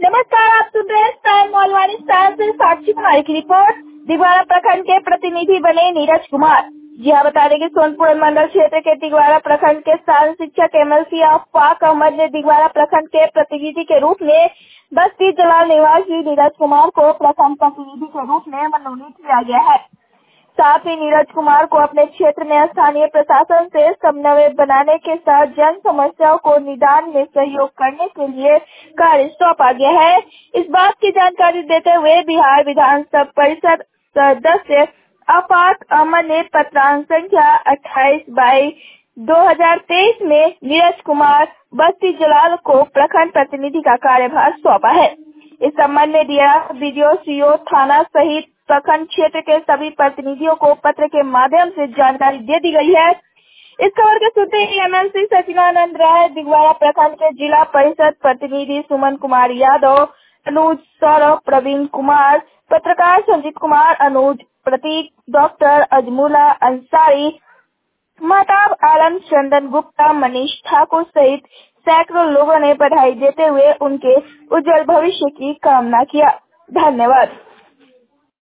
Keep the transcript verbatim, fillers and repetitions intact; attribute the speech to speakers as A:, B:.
A: नमस्कार, आप सुन रहे हैं स्टार मोलवानी स्टार से साक्षी कुमारी की रिपोर्ट। दिगवाड़ा प्रखंड के प्रतिनिधि बने नीरज कुमार। जी हाँ, बता दें कि सोनपुर मंडल क्षेत्र के दिगवाड़ा प्रखंड के स्थानीय शिक्षक एमएलसी अफाक अहमद ने दिगवाड़ा प्रखंड के प्रतिनिधि के रूप में बस्ती जलाल निवासी नीरज कुमार को प्रखंड प्रतिनिधि के रूप में मनोनीत किया गया है। साथ ही नीरज कुमार को अपने क्षेत्र में स्थानीय प्रशासन से समन्वय बनाने के साथ जन समस्याओं को निदान में सहयोग करने के लिए कार्य सौंपा गया है। इस बात की जानकारी देते हुए बिहार विधानसभा परिषद सदस्य अफाक अहमद ने पत्रांक संख्या अट्ठाईस बाई दो हजार तेईस में नीरज कुमार बस्ती जलाल को प्रखंड प्रतिनिधि का कार्यभार सौंपा है। इस संबंध में दिया वीडियो सीओ थाना सहित प्रखंड क्षेत्र के सभी प्रतिनिधियों को पत्र के माध्यम से जानकारी दे दी गई है। इस खबर के सुनते ही एमएलसी सचिनानंद राय, दिगवाड़ा प्रखंड के जिला परिषद प्रतिनिधि सुमन कुमार यादव, अनुज सौरभ, प्रवीण कुमार, पत्रकार संजीत कुमार, अनुज प्रतीक, डॉक्टर अजमुला अंसारी, महताब आलम, चंदन गुप्ता, मनीष ठाकुर सहित सैकड़ों लोगों ने बधाई देते हुए उनके उज्जवल भविष्य की कामना किया। धन्यवाद।